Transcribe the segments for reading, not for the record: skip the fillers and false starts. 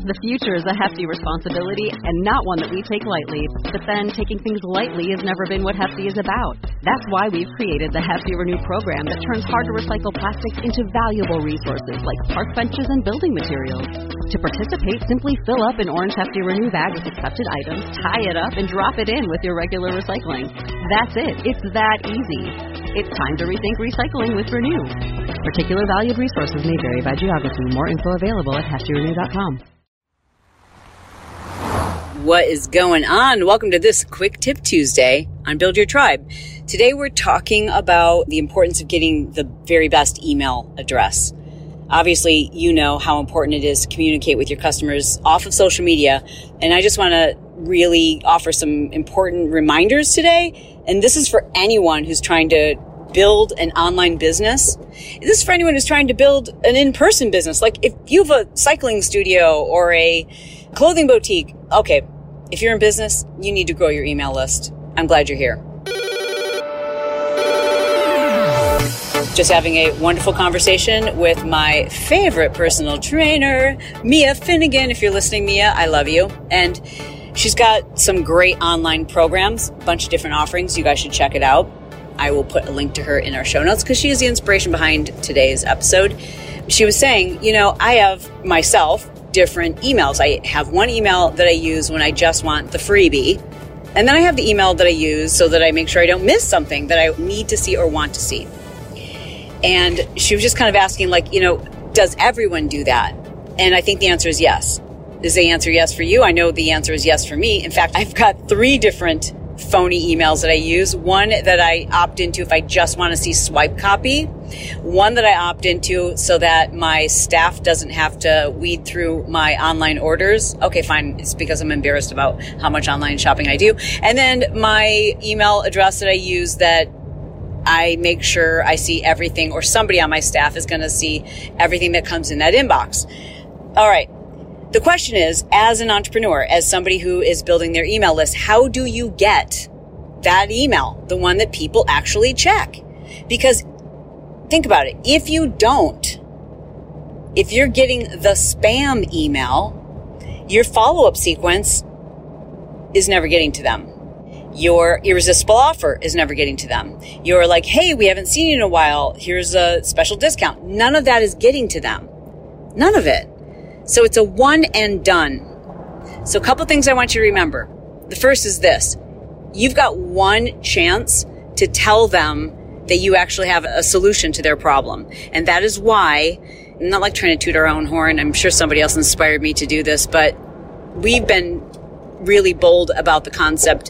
The future is a hefty responsibility and not one that we take lightly. But then taking things lightly has never been what Hefty is about. That's why we've created the Hefty Renew program that turns hard-to-recycle plastics into valuable resources like park benches and building materials. To participate, simply fill up an orange Hefty Renew bag with accepted items, tie it up, and drop it in with your regular recycling. That's it. It's that easy. It's time to rethink recycling with Renew. Particular valued resources may vary by geography. More info available at heftyrenew.com. What is going on? Welcome to this Quick Tip Tuesday on Build Your Tribe. Today we're talking about the importance of getting the very best email address. Obviously, you know how important it is to communicate with your customers off of social media, and I just want to really offer some important reminders today. And this is for anyone who's trying to build an online business. This is for anyone who's trying to build an in-person business. Like if you have a cycling studio or a clothing boutique, okay, if you're in business, you need to grow your email list. I'm glad you're here. Just having a wonderful conversation with my favorite personal trainer, Mia Finnegan. If you're listening, Mia, I love you. And she's got some great online programs, a bunch of different offerings. You guys should check it out. I will put a link to her in our show notes because she is the inspiration behind today's episode. She was saying, I have myself different emails. I have one email that I use when I just want the freebie. And then I have the email that I use so that I make sure I don't miss something that I need to see or want to see. And she was just kind of asking, does everyone do that? And I think the answer is yes. Is the answer yes for you? I know the answer is yes for me. In fact, I've got 3 different phony emails that I use. One that I opt into if I just want to see swipe copy. One that I opt into so that my staff doesn't have to weed through my online orders. Okay, fine. It's because I'm embarrassed about how much online shopping I do. And then my email address that I use that I make sure I see everything, or somebody on my staff is going to see everything that comes in that inbox. All right. The question is, as an entrepreneur, as somebody who is building their email list, how do you get that email, the one that people actually check? Because think about it. If you don't, if you're getting the spam email, your follow-up sequence is never getting to them. Your irresistible offer is never getting to them. You're like, hey, we haven't seen you in a while. Here's a special discount. None of that is getting to them. None of it. So it's a one and done. So a couple things I want you to remember. The first is this. You've got one chance to tell them that you actually have a solution to their problem. And that is why, I'm not like trying to toot our own horn. I'm sure somebody else inspired me to do this, but we've been really bold about the concept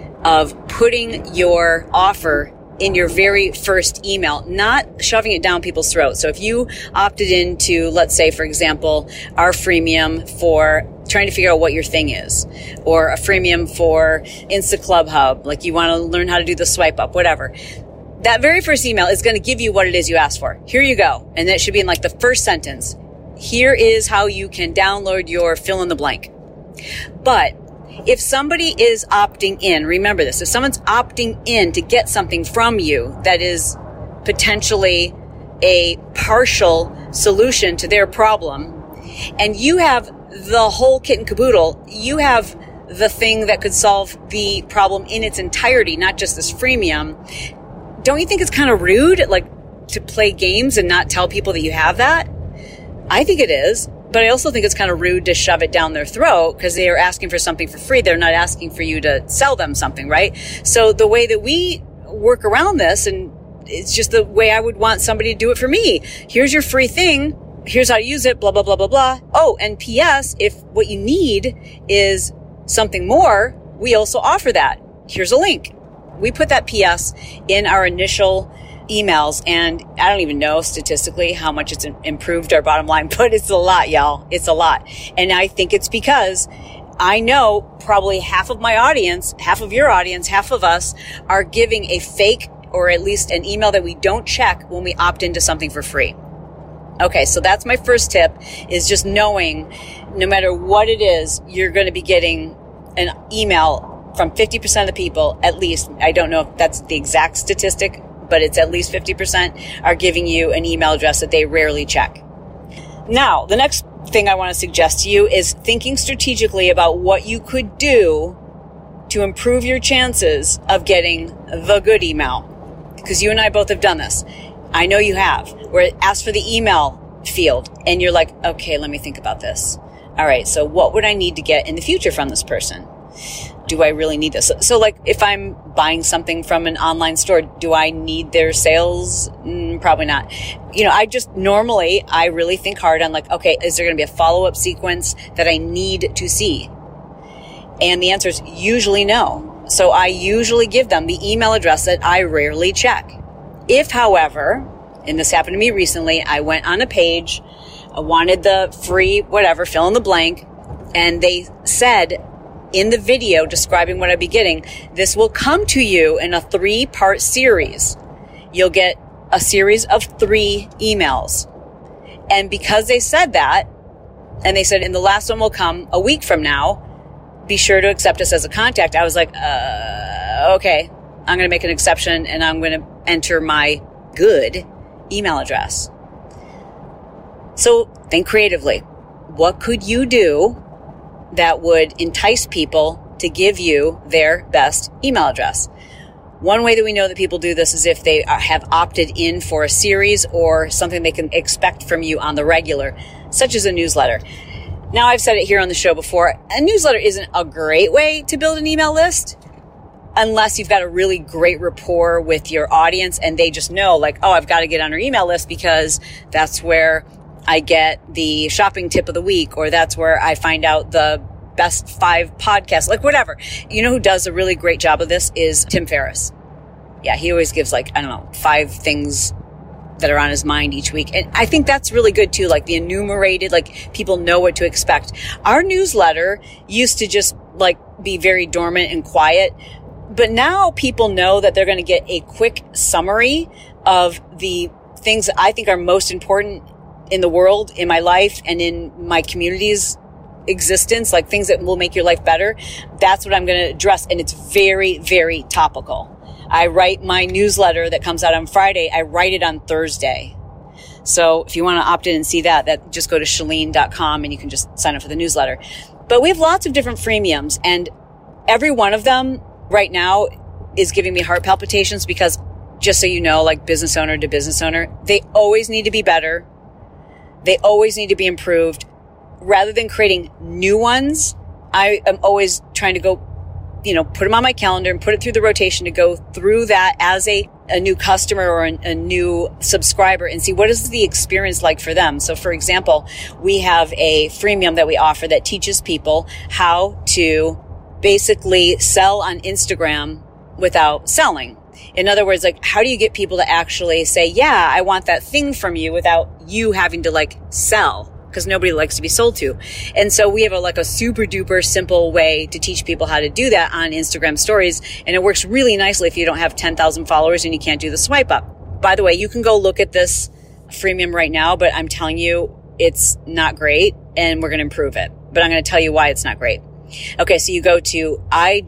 of putting your offer in your very first email, not shoving it down people's throats. So if you opted into, let's say, for example, our freemium for trying to figure out what your thing is, or a freemium for Insta Club Hub, like you want to learn how to do the swipe up, whatever. That very first email is going to give you what it is you asked for. Here you go. And that should be in like the first sentence. Here is how you can download your fill in the blank. But if somebody is opting in, remember this, if someone's opting in to get something from you that is potentially a partial solution to their problem, and you have the whole kit and caboodle, you have the thing that could solve the problem in its entirety, not just this freemium, don't you think it's kind of rude, to play games and not tell people that you have that? I think it is. But I also think it's kind of rude to shove it down their throat because they are asking for something for free. They're not asking for you to sell them something, right? So the way that we work around this, and it's just the way I would want somebody to do it for me. Here's your free thing. Here's how to use it, blah, blah, blah, blah, blah. Oh, and P.S., if what you need is something more, we also offer that. Here's a link. We put that P.S. in our initial emails, and I don't even know statistically how much it's improved our bottom line, but it's a lot, y'all. It's a lot. And I think it's because I know probably half of my audience, half of your audience, half of us are giving a fake or at least an email that we don't check when we opt into something for free. Okay, so that's my first tip, is just knowing no matter what it is, you're going to be getting an email from 50% of the people, at least. I don't know if that's the exact statistic, but it's at least 50% are giving you an email address that they rarely check. Now, the next thing I want to suggest to you is thinking strategically about what you could do to improve your chances of getting the good email. Because you and I both have done this. I know you have, where it asks for the email field and you're like, okay, let me think about this. All right, so what would I need to get in the future from this person? Do I really need this? So like if I'm buying something from an online store, do I need their sales? Probably not. I really think hard on like, okay, is there going to be a follow-up sequence that I need to see? And the answer is usually no. So I usually give them the email address that I rarely check. If, however, and this happened to me recently, I went on a page, I wanted the free whatever, fill in the blank, and they said in the video describing what I'd be getting, this will come to you in a 3-part series. You'll get a series of 3 emails. And because they said that, and they said, and the last one will come a week from now, be sure to accept us as a contact. I was like, okay, I'm going to make an exception and I'm going to enter my good email address. So think creatively. What could you do that would entice people to give you their best email address? One way that we know that people do this is if they have opted in for a series or something they can expect from you on the regular, such as a newsletter. Now, I've said it here on the show before, a newsletter isn't a great way to build an email list unless you've got a really great rapport with your audience and they just know like, oh, I've got to get on our email list because that's where I get the shopping tip of the week, or that's where I find out the best 5 podcasts, like whatever. You know who does a really great job of this is Tim Ferriss. Yeah, he always gives 5 things that are on his mind each week. And I think that's really good too, like the enumerated, like people know what to expect. Our newsletter used to just be very dormant and quiet, but now people know that they're going to get a quick summary of the things that I think are most important in the world, in my life, and in my community's existence, like things that will make your life better. That's what I'm going to address. And it's very, very topical. I write my newsletter that comes out on Friday. I write it on Thursday. So if you want to opt in and see that just go to Chalene.com and you can just sign up for the newsletter. But we have lots of different freemiums, and every one of them right now is giving me heart palpitations because, just so you know, like business owner to business owner, they always need to be better. They always need to be improved. Rather than creating new ones, I am always trying to go, put them on my calendar and put it through the rotation to go through that as a new customer or a new subscriber and see what is the experience like for them. So for example, we have a freemium that we offer that teaches people how to basically sell on Instagram without selling. In other words, like, how do you get people to actually say, yeah, I want that thing from you without you having to sell? Because nobody likes to be sold to. And so we have a super duper simple way to teach people how to do that on Instagram stories. And it works really nicely if you don't have 10,000 followers and you can't do the swipe up. By the way, you can go look at this freemium right now, but I'm telling you, it's not great and we're going to improve it. But I'm going to tell you why it's not great. Okay, so you go to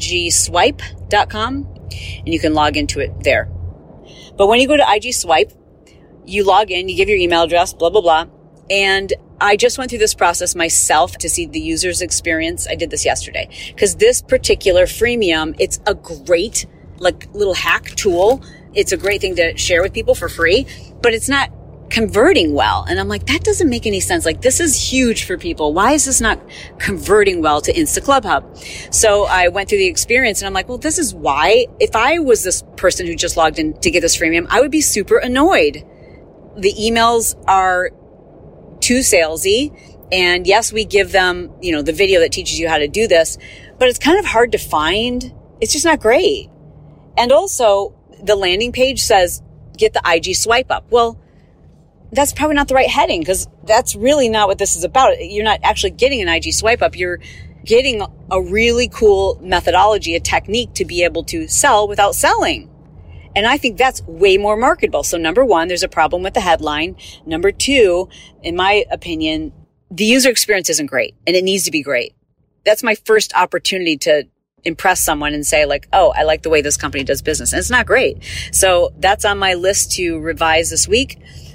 igswipe.com and you can log into it there. But when you go to IG Swipe, you log in, you give your email address, blah, blah, blah. And I just went through this process myself to see the user's experience. I did this yesterday because this particular freemium, it's a great little hack tool. It's a great thing to share with people for free, but it's not converting well. And I'm like, that doesn't make any sense. This is huge for people. Why is this not converting well to Insta Club Hub? So I went through the experience and I'm like, well, this is why. If I was this person who just logged in to get this freemium, I would be super annoyed. The emails are too salesy. And yes, we give them, the video that teaches you how to do this, but it's kind of hard to find. It's just not great. And also the landing page says, get the IG swipe up. Well, that's probably not the right heading because that's really not what this is about. You're not actually getting an IG swipe up. You're getting a really cool methodology, a technique to be able to sell without selling. And I think that's way more marketable. So number one, there's a problem with the headline. Number two, in my opinion, the user experience isn't great and it needs to be great. That's my first opportunity to impress someone and say oh, I like the way this company does business. And it's not great. So that's on my list to revise this week.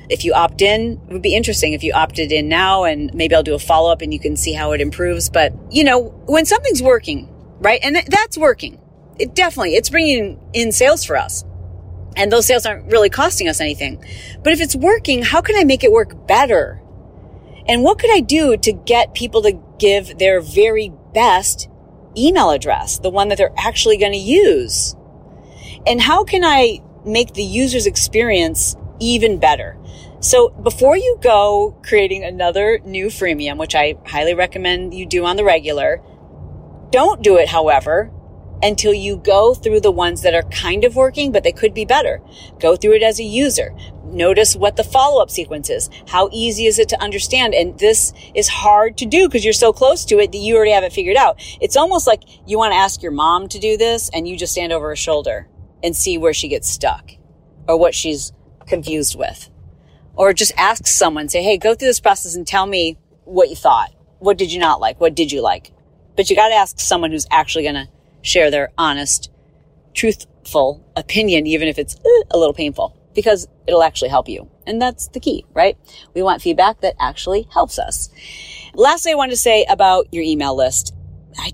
If you opt in, it would be interesting if you opted in now, and maybe I'll do a follow-up and you can see how it improves. But, when something's working, right? And that's working. It's bringing in sales for us. And those sales aren't really costing us anything. But if it's working, how can I make it work better? And what could I do to get people to give their very best email address, the one that they're actually going to use? And how can I make the user's experience even better? So before you go creating another new freemium, which I highly recommend you do on the regular, don't do it, however, until you go through the ones that are kind of working, but they could be better. Go through it as a user. Notice what the follow-up sequence is. How easy is it to understand? And this is hard to do because you're so close to it that you already have it figured out. It's almost like you want to ask your mom to do this and you just stand over her shoulder and see where she gets stuck or what she's confused with. Or just ask someone, say, hey, go through this process and tell me what you thought. What did you not like? What did you like? But you got to ask someone who's actually going to share their honest, truthful opinion, even if it's a little painful, because it'll actually help you. And that's the key, right? We want feedback that actually helps us. Lastly, I wanted to say about your email list. I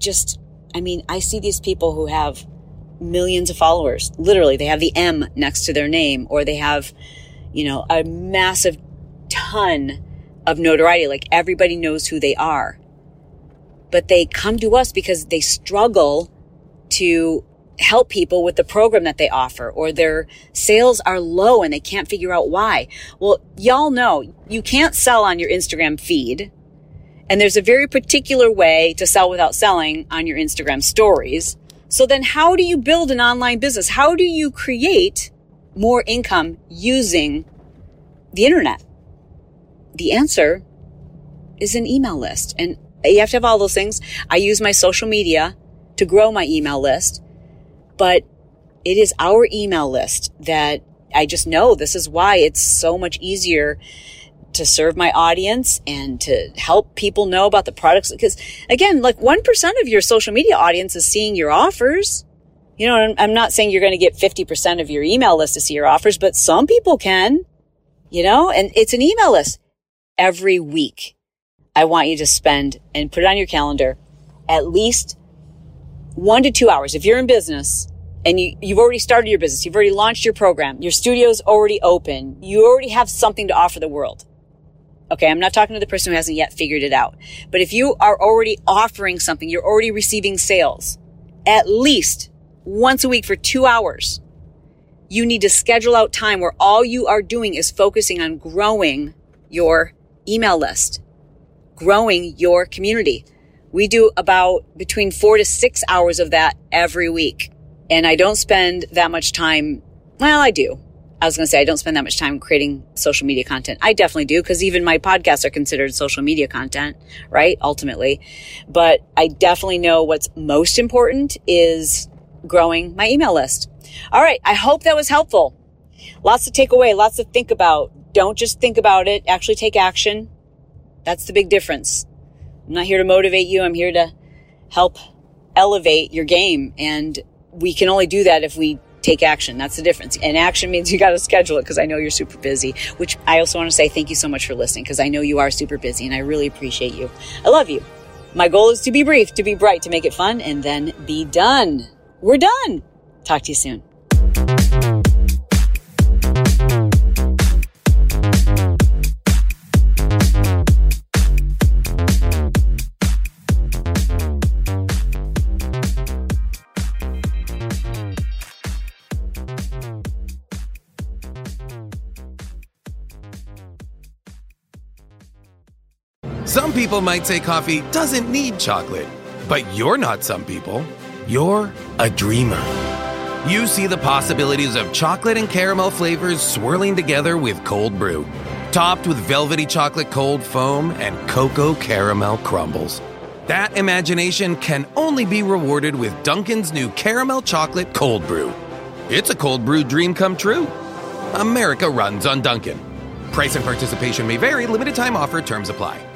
see these people who have millions of followers. Literally, they have the M next to their name, or they have, a massive ton of notoriety. Like everybody knows who they are. But they come to us because they struggle to help people with the program that they offer, or their sales are low and they can't figure out why. Well, y'all know you can't sell on your Instagram feed. And there's a very particular way to sell without selling on your Instagram stories. So then how do you build an online business? How do you create more income using the internet? The answer is an email list. And you have to have all those things. I use my social media to grow my email list, but it is our email list that I just know this is why it's so much easier to serve my audience and to help people know about the products. Because again, like 1% of your social media audience is seeing your offers. I'm not saying you're going to get 50% of your email list to see your offers, but some people can, and it's an email list. Every week, I want you to spend and put it on your calendar at least 1 to 2 hours. If you're in business and you've already started your business, you've already launched your program, your studio's already open, you already have something to offer the world. Okay, I'm not talking to the person who hasn't yet figured it out. But if you are already offering something, you're already receiving sales, at least once a week for 2 hours, you need to schedule out time where all you are doing is focusing on growing your email list, growing your community. We do about between 4 to 6 hours of that every week. And I don't spend that much time. Well, I do. I was going to say I don't spend that much time creating social media content. I definitely do, because even my podcasts are considered social media content, right? Ultimately. But I definitely know what's most important is growing my email list. All right. I hope that was helpful. Lots to take away, lots to think about. Don't just think about it. Actually take action. That's the big difference. I'm not here to motivate you. I'm here to help elevate your game. And we can only do that if we take action. That's the difference. And action means you got to schedule it, because I know you're super busy, which I also want to say thank you so much for listening, because I know you are super busy and I really appreciate you. I love you. My goal is to be brief, to be bright, to make it fun, and then be done. We're done. Talk to you soon. Some people might say coffee doesn't need chocolate, but you're not some people. You're a dreamer. You see the possibilities of chocolate and caramel flavors swirling together with cold brew, topped with velvety chocolate cold foam and cocoa caramel crumbles. That imagination can only be rewarded with Dunkin's new caramel chocolate cold brew. It's a cold brew dream come true. America runs on Dunkin'. Price and participation may vary. Limited time offer. Terms apply.